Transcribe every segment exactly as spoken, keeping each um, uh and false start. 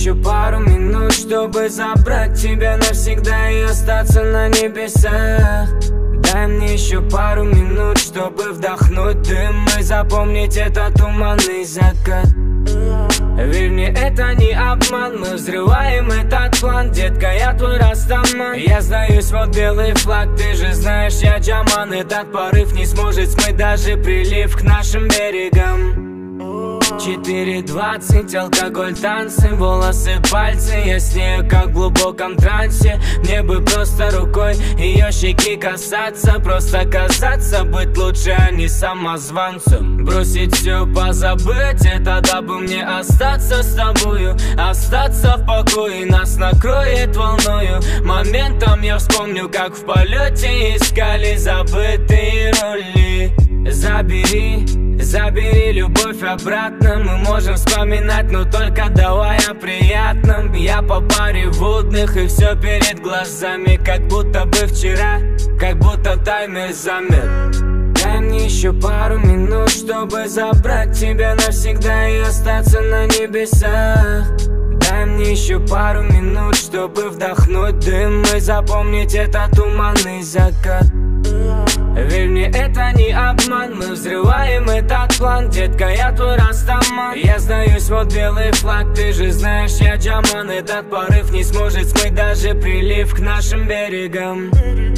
еще пару минут, чтобы забрать тебя навсегда и остаться на небесах. Дай мне еще пару минут, чтобы вдохнуть дым и запомнить этот туманный закат. Верь мне, это не обман, мы взрываем этот план. Детка, я твой растаман. Я сдаюсь, вот белый флаг, ты же знаешь, я Джаман. Этот порыв не сможет смыть даже прилив к нашим берегам. Четыре двадцать, алкоголь, танцы, волосы, пальцы. Я с нею как в глубоком трансе. Мне бы просто рукой ее щеки касаться. Просто казаться, быть лучше, а не самозванцем. Бросить все, позабыть, это дабы мне остаться с тобою. Остаться в покое, нас накроет волною. Моментом я вспомню, как в полете искали забытые роли. Забери, забери любовь обратно. Мы можем вспоминать, но только давай о приятном. Я по паре водных и все перед глазами, как будто бы вчера, как будто таймер замер. Дай мне еще пару минут, чтобы забрать тебя навсегда и остаться на небесах. Дай мне еще пару минут, чтобы вдохнуть дым и запомнить этот туманный закат. Верь мне, это не обман, мы взрываем этот план. Детка, я твой растаман. Я сдаюсь, вот белый флаг, ты же знаешь, я Джаман. Этот порыв не сможет смыть даже прилив к нашим берегам.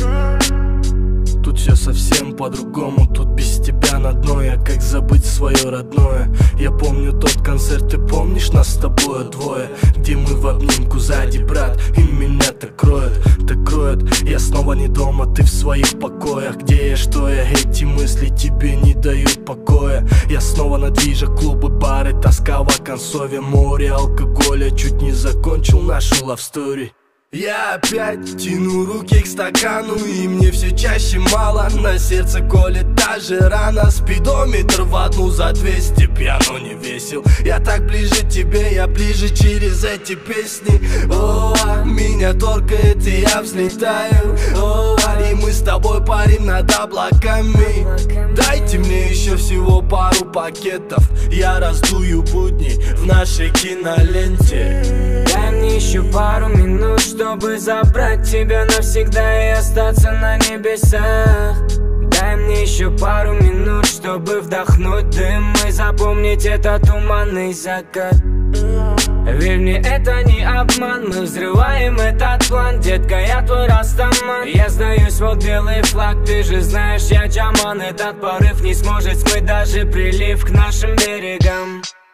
Тут все совсем по-другому, тут без тебя на дно. Я как забыть свое родное. Я помню тот концерт, ты помнишь нас с тобой двое, где мы в обнимку сзади, брат, и меня так кроет, так кроет. Я снова не дома, ты в своих покоях. Где я, что я, эти мысли тебе не дают покоя. Я снова на движах, клубы, бары, тоска в оконцове, море алкоголя. Чуть не закончил нашу love story. Я опять тяну руки к стакану, и мне все чаще мало. На сердце колет та же рана, спидометр в одну за двести. Пьяно не весел, я так ближе тебе, я ближе через эти песни. О, меня торкает и я взлетаю. О, и мы с тобой парим над облаками. Дайте мне еще всего пару пакетов, я раздую будни в нашей киноленте. Дай мне еще пару минут, чтобы забрать тебя навсегда и остаться на небесах. Дай мне еще пару минут, чтобы вдохнуть дым и запомнить этот туманный закат. Верь мне, это не обман, мы взрываем этот план. Детка, я твой растаман. Я сдаюсь, вот белый флаг, ты же знаешь, я Джаман. Этот порыв не сможет смыть даже прилив к нашим берегам.